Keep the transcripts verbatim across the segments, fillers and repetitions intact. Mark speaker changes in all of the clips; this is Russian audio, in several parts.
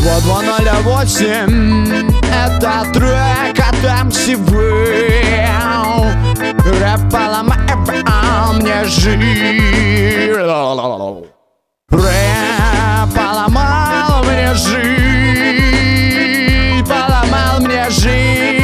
Speaker 1: Вот два ноль восемь, это трек от эм си ви. Рэп поломал мне жизнь. Рэп поломал мне жизнь. Поломал мне жизнь.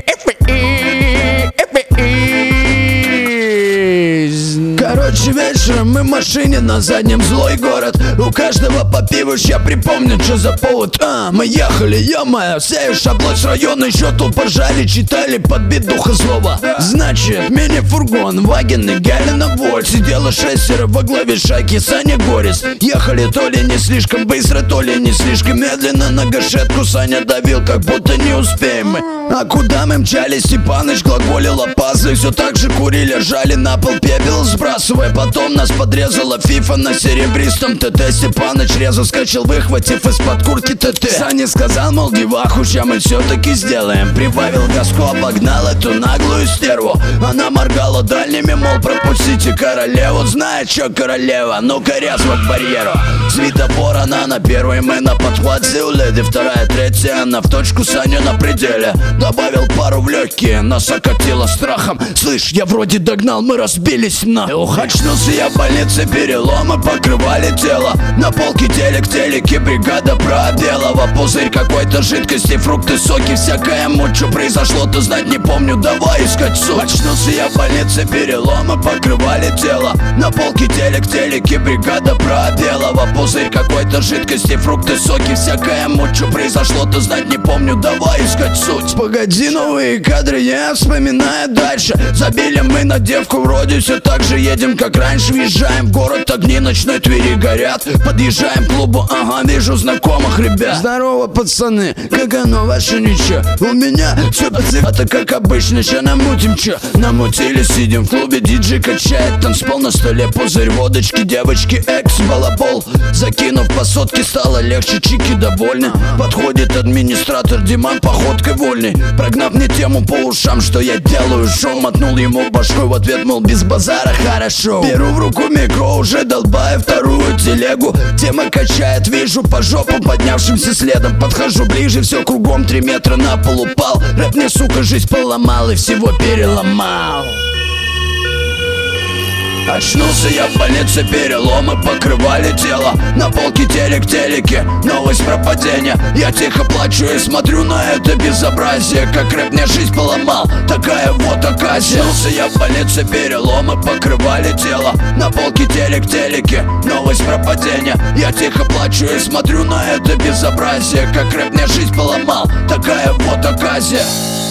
Speaker 2: Короче, вечером мы в машине, на заднем злой город. У каждого по пиву, я припомню, что за повод. А, мы ехали, ё-моё, вся шаблось района. Еще тупо жали, читали под бит духа злого. Значит, мини-фургон, ваген и Галина Вольт. Сидело шестеро во главе шайки, Саня Горис. Ехали то ли не слишком быстро, то ли не слишком медленно. На гашетку Саня давил, как будто не успеем мы. А куда мы мчались, Степаныч глаголил опаздывая. Все так же курили, жали на пол пепел, сбрасывая. Потом нас подрезала фифа на серебристом ТТ. Степаныч резво скачал, выхватив из-под куртки ТТ. Саня сказал, мол, деваху, ща мы все-таки сделаем. Прибавил газку, обогнал эту наглую стерву. Она моргала дальними, мол, пропустите королеву. Знает, что королева, ну-ка резво к барьеру. Светофор, она на первой, мы на подхвате. У леди вторая, третья, она в точку, Саня на пределе. Добавил пару в легкие, нас окатило страхом. Слышь, я вроде догнал, мы разбились на. Ох, очнулся я в больнице, переломы покрывали тело. На полке телек, телеке, бригада пробелова. Пузырь какой-то жидкости, фрукты, соки, всякая муть. Что произошло-то знать не помню, давай искать суть. Очнулся я в больнице, переломы покрывали тело. На полке телек, телеке, бригада пробелова. Пузырь какой-то жидкости, фрукты, соки, всякая муть. Что произошло-то знать не помню, давай искать суть. Погоди, новые кадры я вспоминаю дальше. Забили мы на девку, вроде все так же едем, как раньше. Въезжаем в город, огни ночной Твери горят. Подъезжаем к клубу, ага, вижу знакомых ребят. Здорово, пацаны, как оно ваше ничего? У меня все пацаны, как обычно, ща намутим чё? Намутили, сидим в клубе, диджей качает танцпол. На столе пузырь водочки, девочки, экс, балабол. Закинув по сотке, стало легче, чики довольны. Подходит администратор Диман походкой вольный. Прогнав мне тему по ушам, что я делаю шоу. Мотнул ему башкой в ответ, мол, без базара хорошо. Беру в руку микро, уже долбаю вторую телегу. Тема качает, вижу по жопу поднявшимся следом. Подхожу ближе, все кругом, три метра на пол упал. Рэп мне, сука, жизнь поломал и всего переломал. Очнулся я в больнице, переломы покрывали тело. На полке телек, телеке, новость про падение. Я тихо плачу и смотрю на это безобразие. Как рэп мне жизнь поломал, такая вот оказия. Очнулся я в больнице, переломы покрывали тело. На полке телек, телеке, новость про падение. Я тихо плачу и смотрю на это безобразие. Как рэп мне жизнь поломал, такая вот оказия.